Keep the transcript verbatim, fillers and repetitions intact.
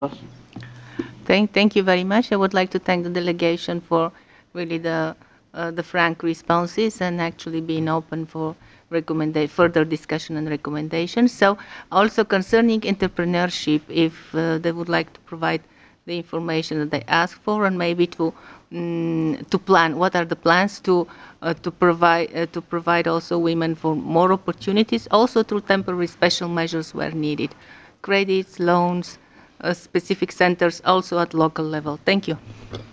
Thank, thank you very much. I would like to thank the delegation for really the uh, the frank responses and actually being open for recommenda- further discussion and recommendations. So also concerning entrepreneurship, if uh, they would like to provide the information that they ask for and maybe to um, to plan what are the plans to uh, to provide uh, to provide also women for more opportunities, also through temporary special measures where needed, credits, loans, uh, specific centers also at local level. Thank you.